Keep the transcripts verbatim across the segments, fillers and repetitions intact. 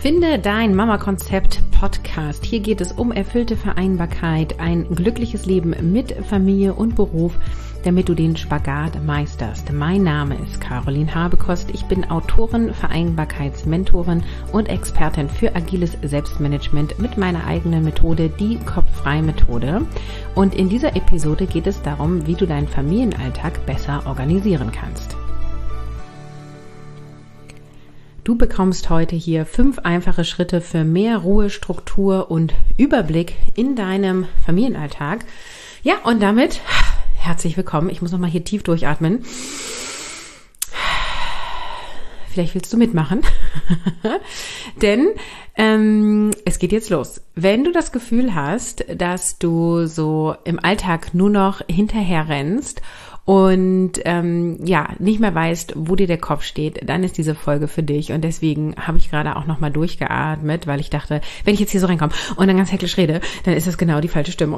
Finde dein Mama-Konzept-Podcast. Hier geht es um erfüllte Vereinbarkeit, ein glückliches Leben mit Familie und Beruf, damit du den Spagat meisterst. Mein Name ist Caroline Habekost. Ich bin Autorin, Vereinbarkeitsmentorin und Expertin für agiles Selbstmanagement mit meiner eigenen Methode, die Kopffrei-Methode. Und in dieser Episode geht es darum, wie du deinen Familienalltag besser organisieren kannst. Du bekommst heute hier fünf einfache Schritte für mehr Ruhe, Struktur und Überblick in deinem Familienalltag. Ja, und damit herzlich willkommen. Ich muss nochmal hier tief durchatmen. Vielleicht willst du mitmachen, denn ähm, es geht jetzt los. Wenn du das Gefühl hast, dass du so im Alltag nur noch hinterher rennst und ähm, ja, nicht mehr weißt, wo dir der Kopf steht, dann ist diese Folge für dich. Und deswegen habe ich gerade auch nochmal durchgeatmet, weil ich dachte, wenn ich jetzt hier so reinkomme und dann ganz hektisch rede, dann ist das genau die falsche Stimmung.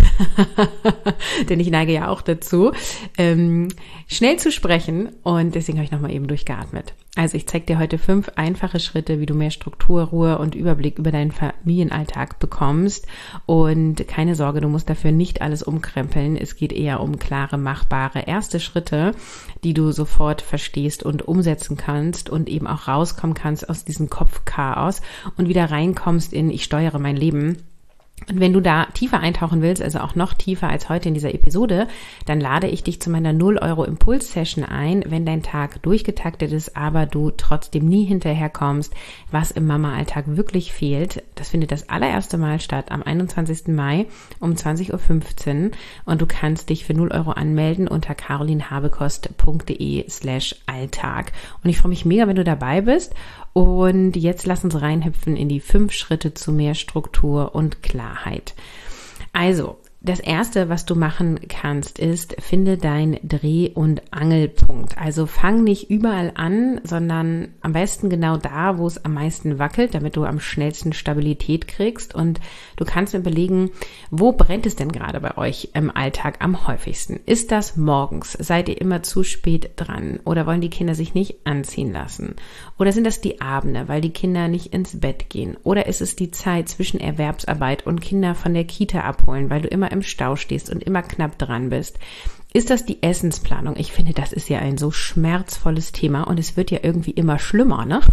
Denn ich neige ja auch dazu, ähm, schnell zu sprechen, und deswegen habe ich nochmal eben durchgeatmet. Also ich zeige dir heute fünf einfache Schritte, wie du mehr Struktur, Ruhe und Überblick über deinen Familienalltag bekommst. Und keine Sorge, du musst dafür nicht alles umkrempeln. Es geht eher um klare, machbare erste Schritte, die du sofort verstehst und umsetzen kannst und eben auch rauskommen kannst aus diesem Kopfchaos und wieder reinkommst in ich steuere mein Leben. Und wenn du da tiefer eintauchen willst, also auch noch tiefer als heute in dieser Episode, dann lade ich dich zu meiner null Euro Impuls-Session ein, wenn dein Tag durchgetaktet ist, aber du trotzdem nie hinterherkommst, was im Mama-Alltag wirklich fehlt. Das findet das allererste Mal statt am einundzwanzigsten Mai um zwanzig Uhr fünfzehn und du kannst dich für null Euro anmelden unter carolinhabekost.de slash Alltag. Und ich freue mich mega, wenn du dabei bist. Und jetzt lass uns reinhüpfen in die fünf Schritte zu mehr Struktur und Klarheit. Also, das erste, was du machen kannst, ist, finde deinen Dreh- und Angelpunkt. Also fang nicht überall an, sondern am besten genau da, wo es am meisten wackelt, damit du am schnellsten Stabilität kriegst. Und du kannst dir überlegen, wo brennt es denn gerade bei euch im Alltag am häufigsten? Ist das morgens? Seid ihr immer zu spät dran? Oder wollen die Kinder sich nicht anziehen lassen? Oder sind das die Abende, weil die Kinder nicht ins Bett gehen? Oder ist es die Zeit zwischen Erwerbsarbeit und Kinder von der Kita abholen, weil du immer im Stau stehst und immer knapp dran bist? Ist das die Essensplanung? Ich finde, das ist ja ein so schmerzvolles Thema und es wird ja irgendwie immer schlimmer, ne?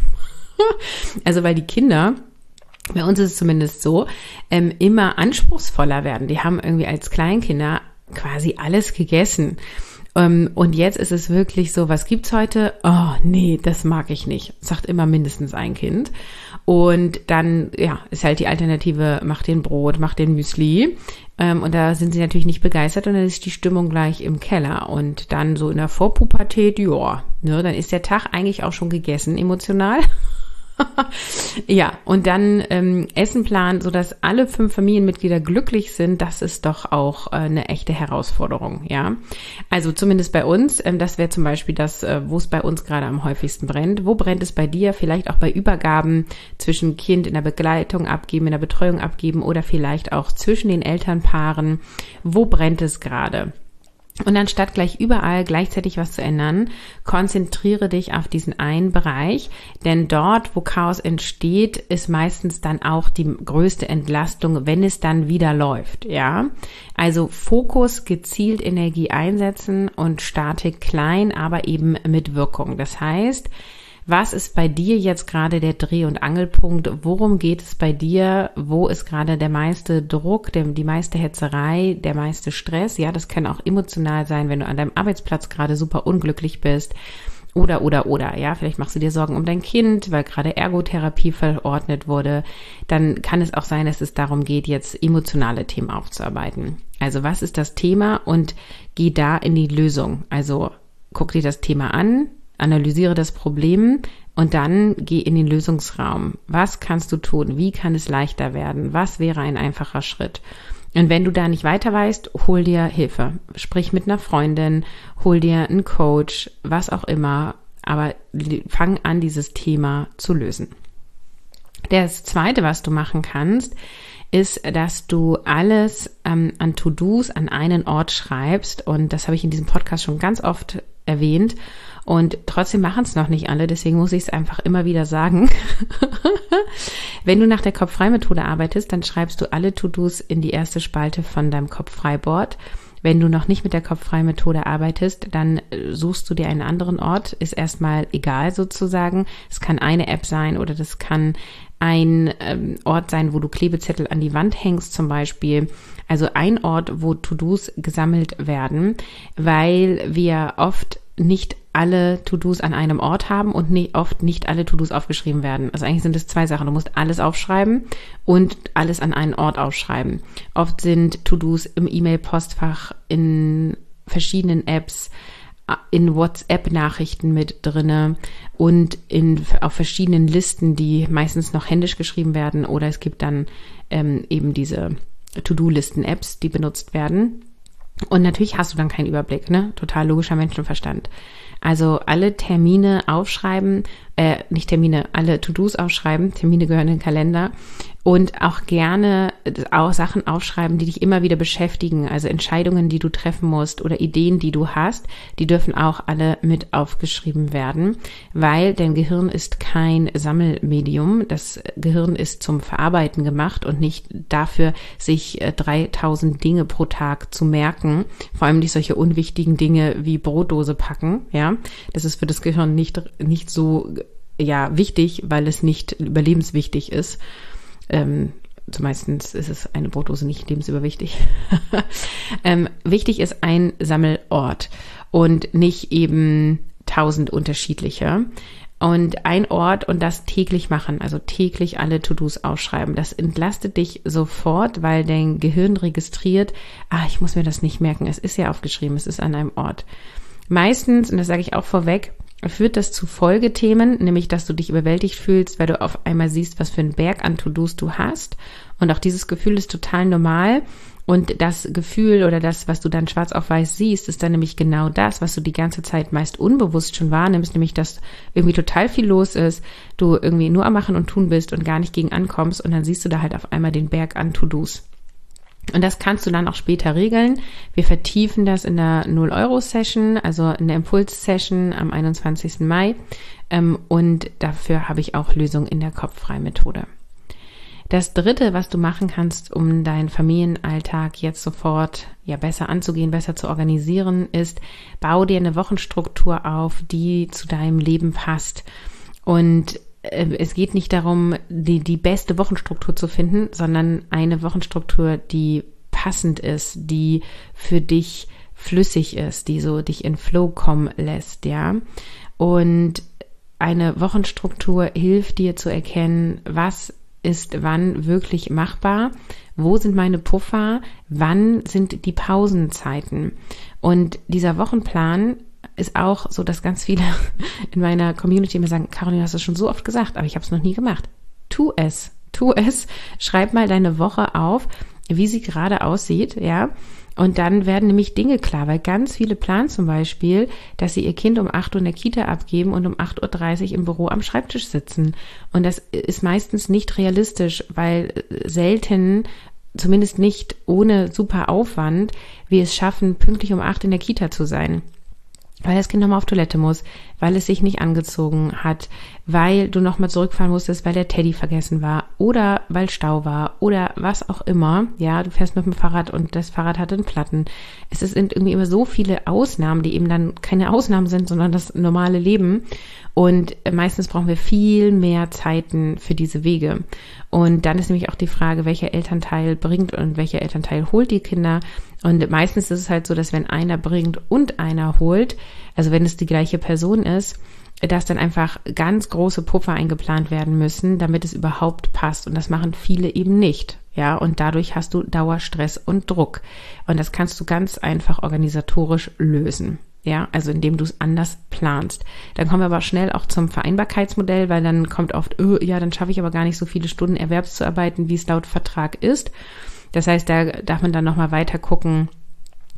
Also weil die Kinder, bei uns ist es zumindest so, ähm, immer anspruchsvoller werden. Die haben irgendwie als Kleinkinder quasi alles gegessen. Um, und jetzt ist es wirklich so, was gibt's heute? Oh, nee, das mag ich nicht. Sagt immer mindestens ein Kind. Und dann, ja, ist halt die Alternative, mach den Brot, mach den Müsli. Um, und da sind sie natürlich nicht begeistert und dann ist die Stimmung gleich im Keller. Und dann so in der Vorpubertät, ja, ne, dann ist der Tag eigentlich auch schon gegessen, emotional. Ja, und dann ähm, Essenplan, sodass alle fünf Familienmitglieder glücklich sind, das ist doch auch äh, eine echte Herausforderung, ja. Also zumindest bei uns, ähm, das wäre zum Beispiel das, äh, wo es bei uns gerade am häufigsten brennt. Wo brennt es bei dir? Vielleicht auch bei Übergaben zwischen Kind in der Begleitung abgeben, in der Betreuung abgeben oder vielleicht auch zwischen den Elternpaaren. Wo brennt es gerade? Und anstatt gleich überall gleichzeitig was zu ändern, konzentriere dich auf diesen einen Bereich, denn dort, wo Chaos entsteht, ist meistens dann auch die größte Entlastung, wenn es dann wieder läuft, ja. Also Fokus, gezielt Energie einsetzen und starte klein, aber eben mit Wirkung. Das heißt, was ist bei dir jetzt gerade der Dreh- und Angelpunkt? Worum geht es bei dir? Wo ist gerade der meiste Druck, der, die meiste Hetzerei, der meiste Stress? Ja, das kann auch emotional sein, wenn du an deinem Arbeitsplatz gerade super unglücklich bist. Oder, oder, oder, ja, vielleicht machst du dir Sorgen um dein Kind, weil gerade Ergotherapie verordnet wurde. Dann kann es auch sein, dass es darum geht, jetzt emotionale Themen aufzuarbeiten. Also was ist das Thema und geh da in die Lösung. Also guck dir das Thema an, analysiere das Problem und dann geh in den Lösungsraum. Was kannst du tun? Wie kann es leichter werden? Was wäre ein einfacher Schritt? Und wenn du da nicht weiter weißt, hol dir Hilfe. Sprich mit einer Freundin, hol dir einen Coach, was auch immer. Aber fang an, dieses Thema zu lösen. Das Zweite, was du machen kannst, ist, dass du alles ähm, an To-Dos an einen Ort schreibst. Und das habe ich in diesem Podcast schon ganz oft erwähnt. Und trotzdem machen es noch nicht alle, deswegen muss ich es einfach immer wieder sagen. Wenn du nach der Kopf-frei-Methode arbeitest, dann schreibst du alle To-Dos in die erste Spalte von deinem Kopf-frei-Board. Wenn du noch nicht mit der Kopf-frei-Methode arbeitest, dann suchst du dir einen anderen Ort, ist erstmal egal sozusagen. Es kann eine App sein oder das kann ein ähm, Ort sein, wo du Klebezettel an die Wand hängst zum Beispiel. Also ein Ort, wo To-Dos gesammelt werden, weil wir oft nicht alle To-Dos an einem Ort haben und nicht, oft nicht alle To-Dos aufgeschrieben werden. Also eigentlich sind es zwei Sachen. Du musst alles aufschreiben und alles an einen Ort aufschreiben. Oft sind To-Dos im E-Mail-Postfach, in verschiedenen Apps, in WhatsApp-Nachrichten mit drinne und in, auf verschiedenen Listen, die meistens noch händisch geschrieben werden, oder es gibt dann ähm, eben diese To-Do-Listen-Apps, die benutzt werden. Und natürlich hast du dann keinen Überblick, ne? Total logischer Menschenverstand. Also alle Termine aufschreiben, äh, nicht Termine, alle To-Dos aufschreiben, Termine gehören in den Kalender, und auch gerne auch Sachen aufschreiben, die dich immer wieder beschäftigen, also Entscheidungen, die du treffen musst oder Ideen, die du hast, die dürfen auch alle mit aufgeschrieben werden, weil dein Gehirn ist kein Sammelmedium. Das Gehirn ist zum Verarbeiten gemacht und nicht dafür, sich dreitausend Dinge pro Tag zu merken, vor allem nicht solche unwichtigen Dinge wie Brotdose packen, ja. Das ist für das Gehirn nicht, nicht so, ja, wichtig, weil es nicht überlebenswichtig ist. Ähm, zumeistens ist es eine Brotdose nicht lebensüberwichtig. ähm, wichtig ist ein Sammelort und nicht eben tausend unterschiedliche. Und ein Ort und das täglich machen, also täglich alle To-Dos aufschreiben. Das entlastet dich sofort, weil dein Gehirn registriert, ah, ich muss mir das nicht merken, es ist ja aufgeschrieben, es ist an einem Ort. Meistens, und das sage ich auch vorweg, führt das zu Folgethemen, nämlich dass du dich überwältigt fühlst, weil du auf einmal siehst, was für einen Berg an To-Dos du hast. Und auch dieses Gefühl ist total normal. Und das Gefühl oder das, was du dann schwarz auf weiß siehst, ist dann nämlich genau das, was du die ganze Zeit meist unbewusst schon wahrnimmst, nämlich dass irgendwie total viel los ist, du irgendwie nur am Machen und Tun bist und gar nicht gegen ankommst, und dann siehst du da halt auf einmal den Berg an To-Dos. Und das kannst du dann auch später regeln. Wir vertiefen das in der null-Euro-Session, also in der Impuls-Session am einundzwanzigsten Mai. Und dafür habe ich auch Lösungen in der Kopf-frei-Methode. Das Dritte, was du machen kannst, um deinen Familienalltag jetzt sofort ja besser anzugehen, besser zu organisieren, ist, bau dir eine Wochenstruktur auf, die zu deinem Leben passt. Und es geht nicht darum, die, die beste Wochenstruktur zu finden, sondern eine Wochenstruktur, die passend ist, die für dich flüssig ist, die so dich in Flow kommen lässt, ja. Und eine Wochenstruktur hilft dir zu erkennen, was ist wann wirklich machbar, wo sind meine Puffer, wann sind die Pausenzeiten. Und dieser Wochenplan ist auch so, dass ganz viele in meiner Community mir sagen, Caroline, hast du das schon so oft gesagt, aber ich habe es noch nie gemacht. Tu es, tu es. Schreib mal deine Woche auf, wie sie gerade aussieht, ja. Und dann werden nämlich Dinge klar, weil ganz viele planen zum Beispiel, dass sie ihr Kind um acht Uhr in der Kita abgeben und um acht Uhr dreißig im Büro am Schreibtisch sitzen. Und das ist meistens nicht realistisch, weil selten, zumindest nicht ohne super Aufwand, wir es schaffen, pünktlich um acht in der Kita zu sein. Weil das Kind nochmal auf Toilette muss, weil es sich nicht angezogen hat, weil du nochmal zurückfahren musstest, weil der Teddy vergessen war oder weil Stau war oder was auch immer. Ja, du fährst mit dem Fahrrad und das Fahrrad hat einen Platten. Es sind irgendwie immer so viele Ausnahmen, die eben dann keine Ausnahmen sind, sondern das normale Leben. Und meistens brauchen wir viel mehr Zeiten für diese Wege. Und dann ist nämlich auch die Frage, welcher Elternteil bringt und welcher Elternteil holt die Kinder. Und meistens ist es halt so, dass wenn einer bringt und einer holt, also wenn es die gleiche Person ist, dass dann einfach ganz große Puffer eingeplant werden müssen, damit es überhaupt passt. Und das machen viele eben nicht. Ja, und dadurch hast du Dauerstress und Druck. Und das kannst du ganz einfach organisatorisch lösen. Ja, also indem du es anders planst. Dann kommen wir aber schnell auch zum Vereinbarkeitsmodell, weil dann kommt oft, oh, ja, dann schaffe ich aber gar nicht so viele Stunden Erwerbszuarbeiten, wie es laut Vertrag ist. Das heißt, da darf man dann nochmal weiter gucken,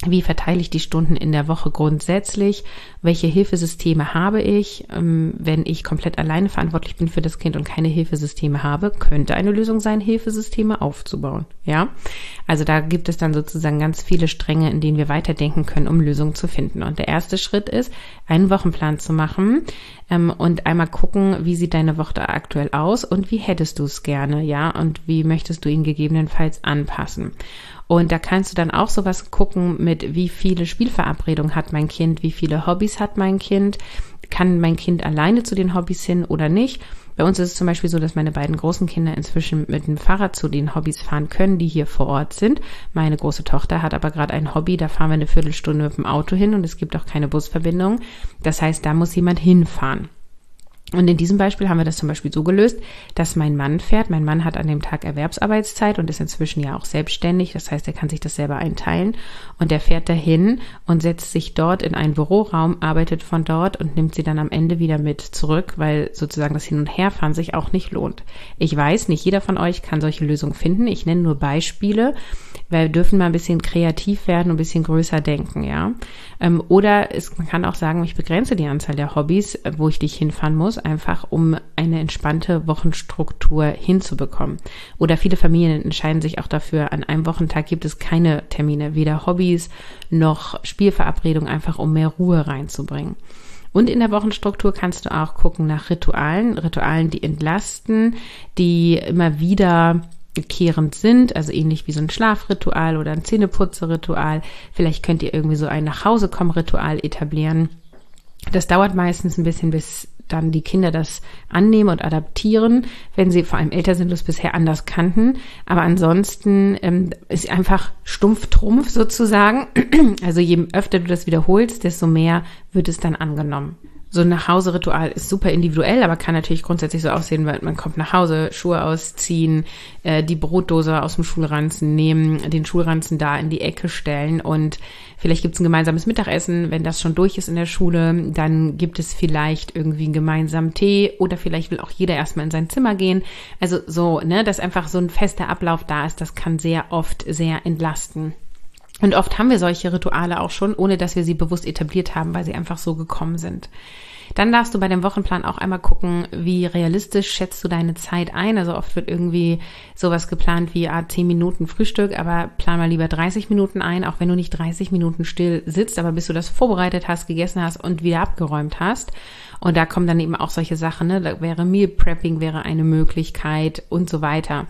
Wie verteile ich die Stunden in der Woche grundsätzlich? Welche Hilfesysteme habe ich? Wenn ich komplett alleine verantwortlich bin für das Kind und keine Hilfesysteme habe, könnte eine Lösung sein, Hilfesysteme aufzubauen. Ja, also da gibt es dann sozusagen ganz viele Stränge, in denen wir weiterdenken können, um Lösungen zu finden. Und der erste Schritt ist, einen Wochenplan zu machen ähm, und einmal gucken, wie sieht deine Woche aktuell aus und wie hättest du es gerne, ja, und wie möchtest du ihn gegebenenfalls anpassen. Und da kannst du dann auch sowas gucken mit, wie viele Spielverabredungen hat mein Kind, wie viele Hobbys hat mein Kind, kann mein Kind alleine zu den Hobbys hin oder nicht. Bei uns ist es zum Beispiel so, dass meine beiden großen Kinder inzwischen mit dem Fahrrad zu den Hobbys fahren können, die hier vor Ort sind. Meine große Tochter hat aber gerade ein Hobby, da fahren wir eine Viertelstunde mit dem Auto hin und es gibt auch keine Busverbindung. Das heißt, da muss jemand hinfahren. Und in diesem Beispiel haben wir das zum Beispiel so gelöst, dass mein Mann fährt. Mein Mann hat an dem Tag Erwerbsarbeitszeit und ist inzwischen ja auch selbstständig. Das heißt, er kann sich das selber einteilen. Und er fährt dahin und setzt sich dort in einen Büroraum, arbeitet von dort und nimmt sie dann am Ende wieder mit zurück, weil sozusagen das Hin- und Herfahren sich auch nicht lohnt. Ich weiß, nicht jeder von euch kann solche Lösungen finden. Ich nenne nur Beispiele, weil wir dürfen mal ein bisschen kreativ werden und ein bisschen größer denken, ja. Oder es, man kann auch sagen, ich begrenze die Anzahl der Hobbys, wo ich dich hinfahren muss, einfach um eine entspannte Wochenstruktur hinzubekommen. Oder viele Familien entscheiden sich auch dafür, an einem Wochentag gibt es keine Termine, weder Hobbys noch Spielverabredungen, einfach um mehr Ruhe reinzubringen. Und in der Wochenstruktur kannst du auch gucken nach Ritualen, Ritualen, die entlasten, die immer wieder kehrend sind, also ähnlich wie so ein Schlafritual oder ein Zähneputzeritual. Vielleicht könnt ihr irgendwie so ein Nachhausekommen-Ritual etablieren. Das dauert meistens ein bisschen, bis dann die Kinder das annehmen und adaptieren, wenn sie vor allem älter sind und es bisher anders kannten. Aber ansonsten ähm, ist einfach stumpf Trumpf sozusagen. Also je öfter du das wiederholst, desto mehr wird es dann angenommen. So ein Nachhause-Ritual ist super individuell, aber kann natürlich grundsätzlich so aussehen, weil man kommt nach Hause, Schuhe ausziehen, äh, die Brotdose aus dem Schulranzen nehmen, den Schulranzen da in die Ecke stellen und vielleicht gibt es ein gemeinsames Mittagessen. Wenn das schon durch ist in der Schule, dann gibt es vielleicht irgendwie einen gemeinsamen Tee oder vielleicht will auch jeder erstmal in sein Zimmer gehen. Also so, ne, dass einfach so ein fester Ablauf da ist, das kann sehr oft sehr entlasten. Und oft haben wir solche Rituale auch schon, ohne dass wir sie bewusst etabliert haben, weil sie einfach so gekommen sind. Dann darfst du bei dem Wochenplan auch einmal gucken, wie realistisch schätzt du deine Zeit ein. Also oft wird irgendwie sowas geplant wie ah, zehn Minuten Frühstück, aber plan mal lieber dreißig Minuten ein, auch wenn du nicht dreißig Minuten still sitzt, aber bis du das vorbereitet hast, gegessen hast und wieder abgeräumt hast. Und da kommen dann eben auch solche Sachen, ne? Da wäre Meal Prepping wäre eine Möglichkeit und so weiter.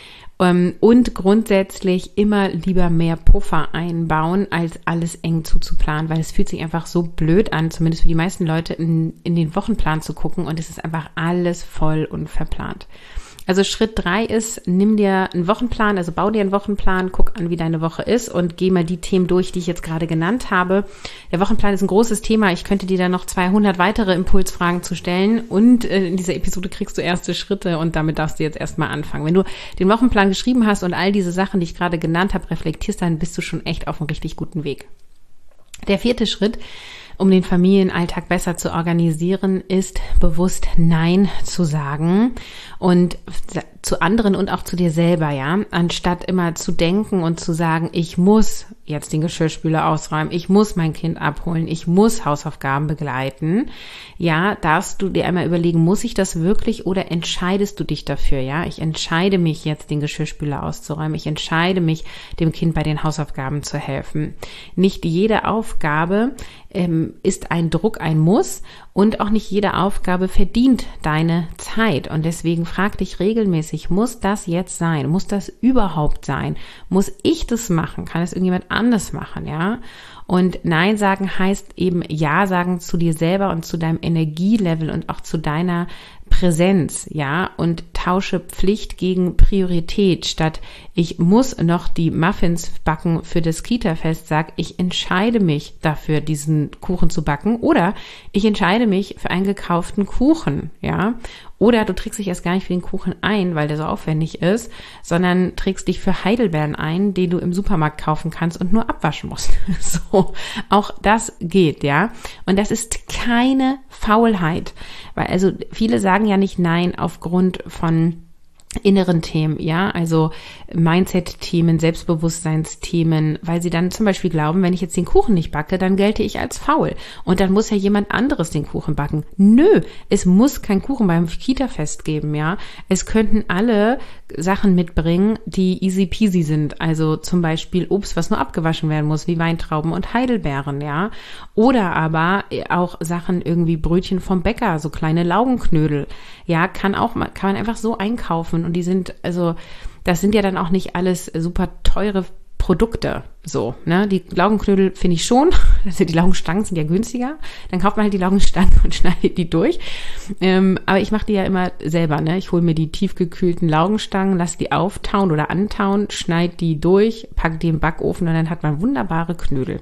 Und grundsätzlich immer lieber mehr Puffer einbauen, als alles eng zuzuplanen, weil es fühlt sich einfach so blöd an, zumindest für die meisten Leute, in, in den Wochenplan zu gucken und es ist einfach alles voll und verplant. Also Schritt drei ist, nimm dir einen Wochenplan, also bau dir einen Wochenplan, guck an, wie deine Woche ist und geh mal die Themen durch, die ich jetzt gerade genannt habe. Der Wochenplan ist ein großes Thema. Ich könnte dir da noch zweihundert weitere Impulsfragen zu stellen und äh, in dieser Episode kriegst du erste Schritte und damit darfst du jetzt erstmal anfangen. Wenn du den Wochenplan geschrieben hast und all diese Sachen, die ich gerade genannt habe, reflektierst, dann bist du schon echt auf einem richtig guten Weg. Der vierte Schritt, um den Familienalltag besser zu organisieren, ist bewusst Nein zu sagen und zu anderen und auch zu dir selber, ja, anstatt immer zu denken und zu sagen, ich muss jetzt den Geschirrspüler ausräumen, ich muss mein Kind abholen, ich muss Hausaufgaben begleiten, ja, darfst du dir einmal überlegen, muss ich das wirklich oder entscheidest du dich dafür, ja, ich entscheide mich jetzt, den Geschirrspüler auszuräumen, ich entscheide mich, dem Kind bei den Hausaufgaben zu helfen. Nicht jede Aufgabe ähm, ist ein Druck, ein Muss und auch nicht jede Aufgabe verdient deine Zeit und deswegen frag dich regelmäßig, muss das jetzt sein? Muss das überhaupt sein? Muss ich das machen? Kann es irgendjemand anders machen, ja? Und Nein sagen heißt eben Ja sagen zu dir selber und zu deinem Energielevel und auch zu deiner Präsenz, ja, und tausche Pflicht gegen Priorität. Statt ich muss noch die Muffins backen für das Kita-Fest, sag ich entscheide mich dafür, diesen Kuchen zu backen oder ich entscheide mich für einen gekauften Kuchen, ja. Oder du trägst dich erst gar nicht für den Kuchen ein, weil der so aufwendig ist, sondern trägst dich für Heidelbeeren ein, den du im Supermarkt kaufen kannst und nur abwaschen musst. So, auch das geht, ja. Und das ist keine Faulheit, weil also viele sagen ja nicht Nein aufgrund von inneren Themen, ja, also Mindset-Themen, Selbstbewusstseinsthemen, weil sie dann zum Beispiel glauben, wenn ich jetzt den Kuchen nicht backe, dann gelte ich als faul und dann muss ja jemand anderes den Kuchen backen. Nö, es muss kein Kuchen beim Kita-Fest geben, ja. Es könnten alle Sachen mitbringen, die easy peasy sind, also zum Beispiel Obst, was nur abgewaschen werden muss, wie Weintrauben und Heidelbeeren, ja. Oder aber auch Sachen irgendwie Brötchen vom Bäcker, so kleine Laugenknödel, ja, kann auch, kann man einfach so einkaufen. Und die sind, also, das sind ja dann auch nicht alles super teure Produkte, so, ne, die Laugenknödel finde ich schon, also die Laugenstangen sind ja günstiger, dann kauft man halt die Laugenstangen und schneidet die durch, ähm, aber ich mache die ja immer selber, ne, ich hole mir die tiefgekühlten Laugenstangen, lasse die auftauen oder antauen, schneide die durch, packe die im Backofen und dann hat man wunderbare Knödel.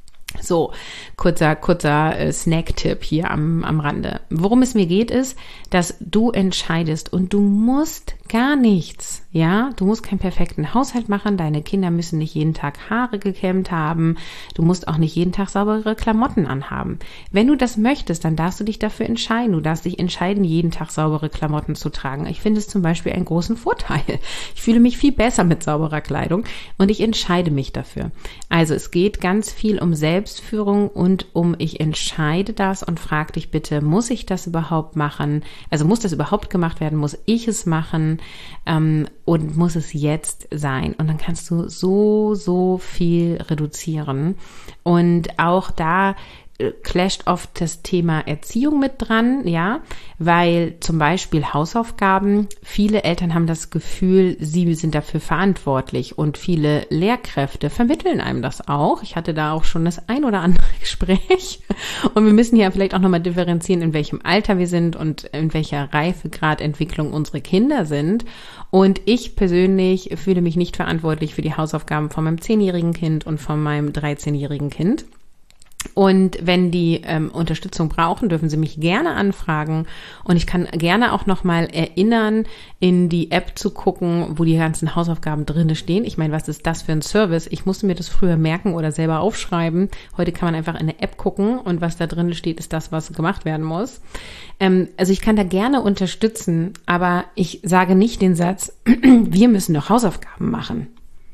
So, kurzer, kurzer äh, Snack-Tipp hier am, am Rande. Worum es mir geht, ist, dass du entscheidest und du musst gar nichts, ja, du musst keinen perfekten Haushalt machen, deine Kinder müssen nicht jeden Tag Haare gekämmt haben, du musst auch nicht jeden Tag saubere Klamotten anhaben. Wenn du das möchtest, dann darfst du dich dafür entscheiden, du darfst dich entscheiden, jeden Tag saubere Klamotten zu tragen. Ich finde es zum Beispiel einen großen Vorteil. Ich fühle mich viel besser mit sauberer Kleidung und ich entscheide mich dafür. Also es geht ganz viel um Selbstführung und um ich entscheide das und frag dich bitte, muss ich das überhaupt machen? Also muss das überhaupt gemacht werden? Muss ich es machen? Ähm, und muss es jetzt sein? Und dann kannst du so, so viel reduzieren. Und auch da clasht oft das Thema Erziehung mit dran, ja, weil zum Beispiel Hausaufgaben, viele Eltern haben das Gefühl, sie sind dafür verantwortlich und viele Lehrkräfte vermitteln einem das auch. Ich hatte da auch schon das ein oder andere Gespräch und wir müssen hier vielleicht auch nochmal differenzieren, in welchem Alter wir sind und in welcher Reifegradentwicklung unsere Kinder sind. Und ich persönlich fühle mich nicht verantwortlich für die Hausaufgaben von meinem zehnjährigen Kind und von meinem dreizehnjährigen Kind. Und wenn die ähm, Unterstützung brauchen, dürfen sie mich gerne anfragen. Und ich kann gerne auch nochmal erinnern, in die App zu gucken, wo die ganzen Hausaufgaben drinne stehen. Ich meine, was ist das für ein Service? Ich musste mir das früher merken oder selber aufschreiben. Heute kann man einfach in der App gucken und was da drinne steht, ist das, was gemacht werden muss. Ähm, also ich kann da gerne unterstützen, aber ich sage nicht den Satz, wir müssen doch Hausaufgaben machen.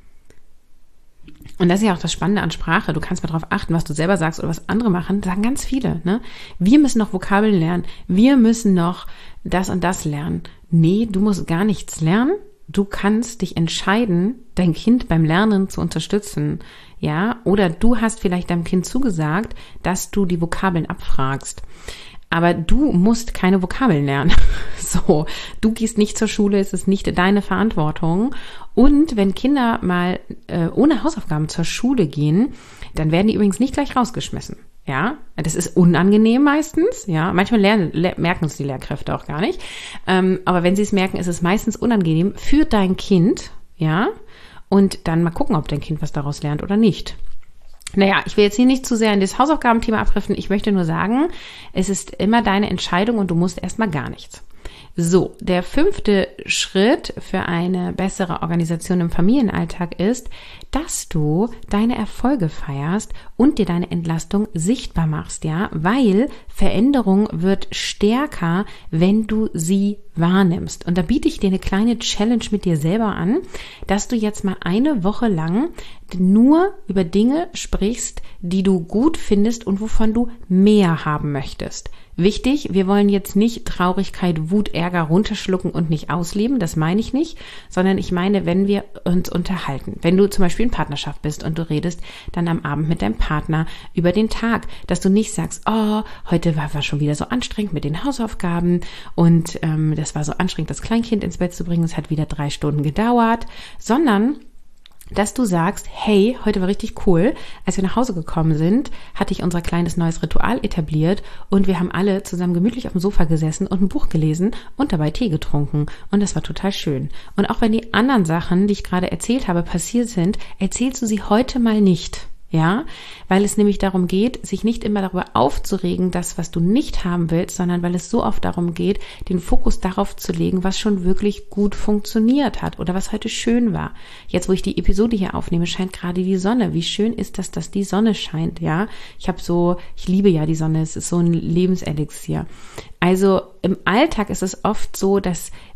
Und das ist ja auch das Spannende an Sprache. Du kannst mal darauf achten, was du selber sagst oder was andere machen. Sagen ganz viele, ne? Wir müssen noch Vokabeln lernen. Wir müssen noch das und das lernen. Nee, du musst gar nichts lernen. Du kannst dich entscheiden, dein Kind beim Lernen zu unterstützen. Ja? Oder du hast vielleicht deinem Kind zugesagt, dass du die Vokabeln abfragst. Aber du musst keine Vokabeln lernen. So, du gehst nicht zur Schule, es ist nicht deine Verantwortung. Und wenn Kinder mal äh, ohne Hausaufgaben zur Schule gehen, dann werden die übrigens nicht gleich rausgeschmissen. Ja, das ist unangenehm meistens. Ja, manchmal lernen, le- merken es die Lehrkräfte auch gar nicht. Ähm, aber wenn sie es merken, ist es meistens unangenehm für dein Kind. Ja, und dann mal gucken, ob dein Kind was daraus lernt oder nicht. Naja, ich will jetzt hier nicht zu sehr in das Hausaufgabenthema abdriften. Ich möchte nur sagen, es ist immer deine Entscheidung und du musst erstmal gar nichts. So, der fünfte Schritt für eine bessere Organisation im Familienalltag ist, dass du deine Erfolge feierst und dir deine Entlastung sichtbar machst, ja, weil Veränderung wird stärker, wenn du sie wahrnimmst. Und da biete ich dir eine kleine Challenge mit dir selber an, dass du jetzt mal eine Woche lang nur über Dinge sprichst, die du gut findest und wovon du mehr haben möchtest. Wichtig, wir wollen jetzt nicht Traurigkeit, Wut, Ärger runterschlucken und nicht ausleben, das meine ich nicht, sondern ich meine, wenn wir uns unterhalten, wenn du zum Beispiel in Partnerschaft bist und du redest dann am Abend mit deinem Partner über den Tag, dass du nicht sagst, oh, heute war, war schon wieder so anstrengend mit den Hausaufgaben und ähm, das war so anstrengend, das Kleinkind ins Bett zu bringen, es hat wieder drei Stunden gedauert, sondern dass du sagst, hey, heute war richtig cool. Als wir nach Hause gekommen sind, hatte ich unser kleines neues Ritual etabliert und wir haben alle zusammen gemütlich auf dem Sofa gesessen und ein Buch gelesen und dabei Tee getrunken. Und das war total schön. Und auch wenn die anderen Sachen, die ich gerade erzählt habe, passiert sind, erzählst du sie heute mal nicht. Ja, weil es nämlich darum geht, sich nicht immer darüber aufzuregen, das, was du nicht haben willst, sondern weil es so oft darum geht, den Fokus darauf zu legen, was schon wirklich gut funktioniert hat oder was heute schön war. Jetzt, wo ich die Episode hier aufnehme, scheint gerade die Sonne. Wie schön ist das, dass die Sonne scheint, ja? Ich habe so, ich liebe ja die Sonne, es ist so ein Lebenselixier. Also im Alltag ist es oft so, dass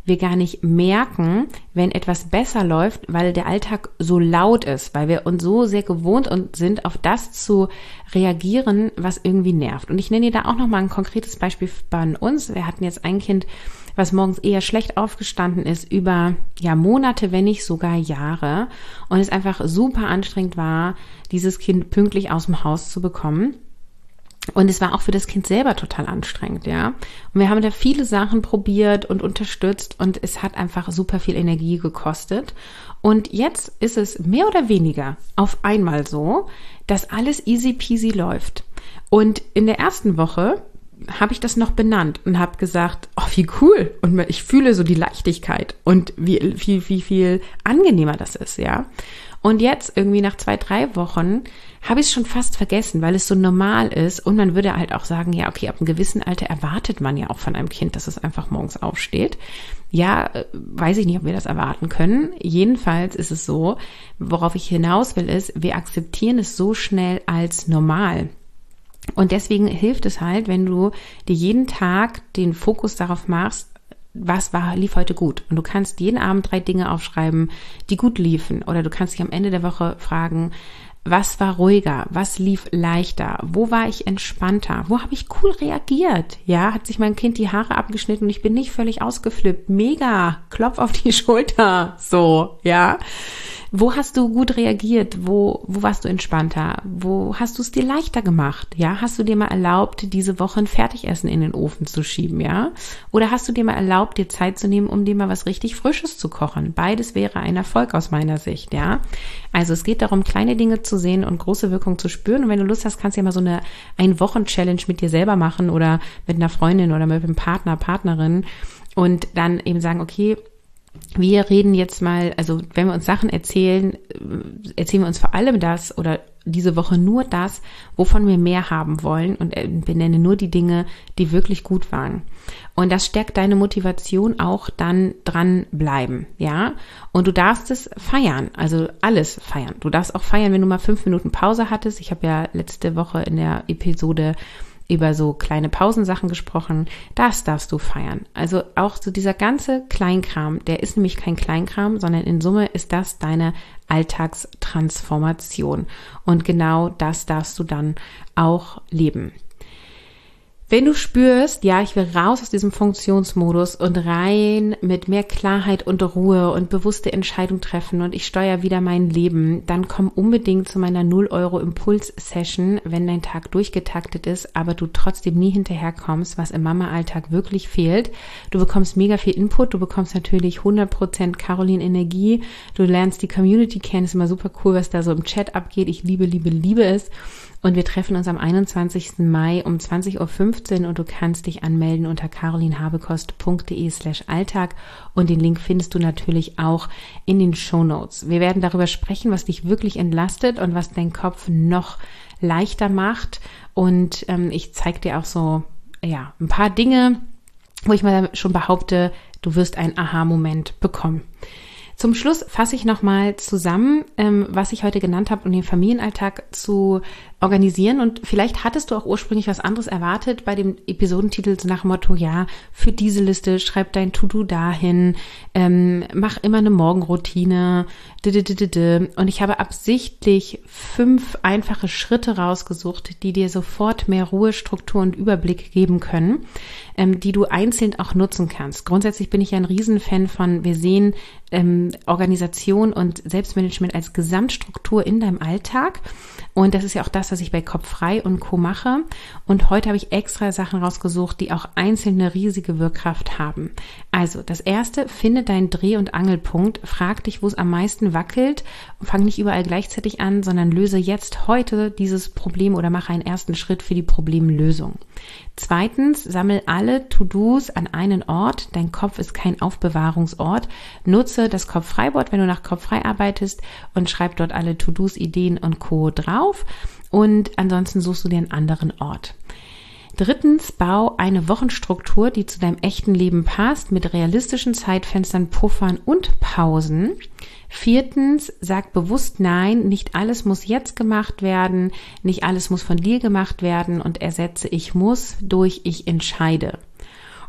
wir gar nicht merken, wenn etwas besser läuft, weil der Alltag so laut ist, weil wir uns so sehr gewohnt und sind, auf das zu reagieren, was irgendwie nervt. Und ich nenne dir da auch nochmal ein konkretes Beispiel bei uns. Wir hatten jetzt ein Kind, was morgens eher schlecht aufgestanden ist, über ja Monate, wenn nicht sogar Jahre, und es einfach super anstrengend war, dieses Kind pünktlich aus dem Haus zu bekommen. Und es war auch für das Kind selber total anstrengend, ja. Und wir haben da viele Sachen probiert und unterstützt und es hat einfach super viel Energie gekostet. Und jetzt ist es mehr oder weniger auf einmal so, dass alles easy peasy läuft. Und in der ersten Woche habe ich das noch benannt und habe gesagt, oh, wie cool. Und ich fühle so die Leichtigkeit und wie viel, wie viel angenehmer das ist, ja. Und jetzt irgendwie nach zwei, drei Wochen habe ich es schon fast vergessen, weil es so normal ist. Und man würde halt auch sagen, ja, okay, ab einem gewissen Alter erwartet man ja auch von einem Kind, dass es einfach morgens aufsteht. Ja, weiß ich nicht, ob wir das erwarten können. Jedenfalls ist es so, worauf ich hinaus will, ist, wir akzeptieren es so schnell als normal. Und deswegen hilft es halt, wenn du dir jeden Tag den Fokus darauf machst, was war, lief heute gut. Und du kannst jeden Abend drei Dinge aufschreiben, die gut liefen. Oder du kannst dich am Ende der Woche fragen, was war ruhiger, was lief leichter, wo war ich entspannter, wo habe ich cool reagiert? Ja, hat sich mein Kind die Haare abgeschnitten und ich bin nicht völlig ausgeflippt. Mega, Klopf auf die Schulter. So, ja. Wo hast du gut reagiert? Wo, wo warst du entspannter? Wo hast du es dir leichter gemacht? Ja, hast du dir mal erlaubt, diese Woche ein Fertigessen in den Ofen zu schieben? Ja, oder hast du dir mal erlaubt, dir Zeit zu nehmen, um dir mal was richtig Frisches zu kochen? Beides wäre ein Erfolg aus meiner Sicht. Ja, also es geht darum, kleine Dinge zu sehen und große Wirkung zu spüren. Und wenn du Lust hast, kannst du ja mal so eine Ein-Wochen-Challenge mit dir selber machen oder mit einer Freundin oder mit einem Partner, Partnerin und dann eben sagen, okay, wir reden jetzt mal, also wenn wir uns Sachen erzählen, erzählen wir uns vor allem das oder diese Woche nur das, wovon wir mehr haben wollen und benenne nur die Dinge, die wirklich gut waren. Und das stärkt deine Motivation auch dann dranbleiben, ja. Und du darfst es feiern, also alles feiern. Du darfst auch feiern, wenn du mal fünf Minuten Pause hattest. Ich habe ja letzte Woche in der Episode über so kleine Pausensachen gesprochen, das darfst du feiern. Also auch so dieser ganze Kleinkram, der ist nämlich kein Kleinkram, sondern in Summe ist das deine Alltagstransformation. Und genau das darfst du dann auch leben. Wenn du spürst, ja, ich will raus aus diesem Funktionsmodus und rein mit mehr Klarheit und Ruhe und bewusste Entscheidung treffen und ich steuere wieder mein Leben, dann komm unbedingt zu meiner null Euro Impuls-Session, wenn dein Tag durchgetaktet ist, aber du trotzdem nie hinterherkommst, was im Mama-Alltag wirklich fehlt. Du bekommst mega viel Input, du bekommst natürlich hundert Prozent Caroline Energie, du lernst die Community kennen, ist immer super cool, was da so im Chat abgeht. Ich liebe, liebe, liebe es. Und wir treffen uns am einundzwanzigsten Mai um zwanzig Uhr fünfzehn und du kannst dich anmelden unter carolinhabekost.de slash Alltag und den Link findest du natürlich auch in den Shownotes. Wir werden darüber sprechen, was dich wirklich entlastet und was dein Kopf noch leichter macht. Und ähm, ich zeige dir auch so ja ein paar Dinge, wo ich mal schon behaupte, du wirst einen Aha-Moment bekommen. Zum Schluss fasse ich nochmal zusammen, ähm, was ich heute genannt habe, um den Familienalltag zu organisieren. Und vielleicht hattest du auch ursprünglich was anderes erwartet bei dem Episodentitel nach dem Motto, ja, für diese Liste schreib dein To-Do dahin, ähm, mach immer eine Morgenroutine. Und ich habe absichtlich fünf einfache Schritte rausgesucht, die dir sofort mehr Ruhe, Struktur und Überblick geben können, ähm, die du einzeln auch nutzen kannst. Grundsätzlich bin ich ja ein Riesenfan von, wir sehen ähm, Organisation und Selbstmanagement als Gesamtstruktur in deinem Alltag. Und das ist ja auch das, was ich bei Kopf frei und Co. mache. Und heute habe ich extra Sachen rausgesucht, die auch einzeln eine riesige Wirkkraft haben. Also das erste, finde deinen Dreh- und Angelpunkt. Frag dich, wo es am meisten wackelt. Fang nicht überall gleichzeitig an, sondern löse jetzt heute dieses Problem oder mache einen ersten Schritt für die Problemlösung. Zweitens, sammel alle To-Dos an einen Ort. Dein Kopf ist kein Aufbewahrungsort. Nutze das Kopf-Frei-Board, wenn du nach Kopf-Frei arbeitest und schreib dort alle To-Dos, Ideen und Co. drauf. Und ansonsten suchst du dir einen anderen Ort. Drittens, bau eine Wochenstruktur, die zu deinem echten Leben passt, mit realistischen Zeitfenstern, Puffern und Pausen. Viertens, sag bewusst nein, nicht alles muss jetzt gemacht werden, nicht alles muss von dir gemacht werden und ersetze ich muss durch ich entscheide.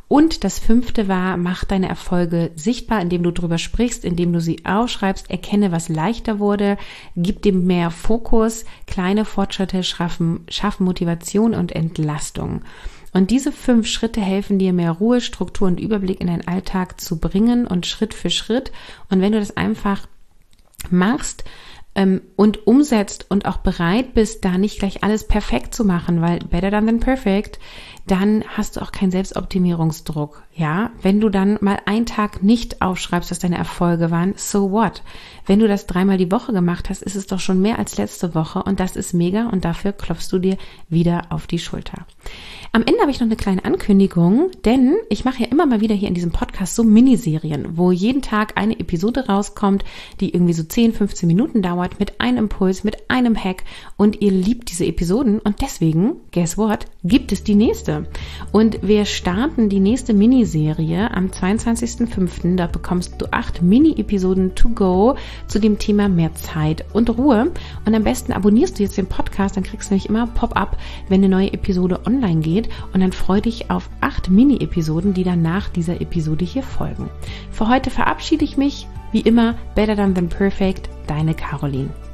Und das fünfte war, mach deine Erfolge sichtbar, indem du drüber sprichst, indem du sie aufschreibst, erkenne, was leichter wurde, gib dem mehr Fokus, kleine Fortschritte schaffen, schaffen Motivation und Entlastung. Und diese fünf Schritte helfen dir, mehr Ruhe, Struktur und Überblick in deinen Alltag zu bringen und Schritt für Schritt. Und wenn du das einfach machst ähm, und umsetzt und auch bereit bist, da nicht gleich alles perfekt zu machen, weil better done than perfect, dann hast du auch keinen Selbstoptimierungsdruck. Ja, wenn du dann mal einen Tag nicht aufschreibst, was deine Erfolge waren, so what? Wenn du das dreimal die Woche gemacht hast, ist es doch schon mehr als letzte Woche und das ist mega und dafür klopfst du dir wieder auf die Schulter. Am Ende habe ich noch eine kleine Ankündigung, denn ich mache ja immer mal wieder hier in diesem Podcast so Miniserien, wo jeden Tag eine Episode rauskommt, die irgendwie so zehn, fünfzehn Minuten dauert, mit einem Impuls, mit einem Hack und ihr liebt diese Episoden und deswegen, guess what, gibt es die nächste. Und wir starten die nächste Miniserie am zweiundzwanzigsten fünften Da bekommst du acht Mini-Episoden to go zu dem Thema mehr Zeit und Ruhe. Und am besten abonnierst du jetzt den Podcast, dann kriegst du nämlich immer Pop-up, wenn eine neue Episode online geht. Und dann freu dich auf acht Mini-Episoden, die dann nach dieser Episode hier folgen. Für heute verabschiede ich mich, wie immer, better done than perfect, deine Caroline.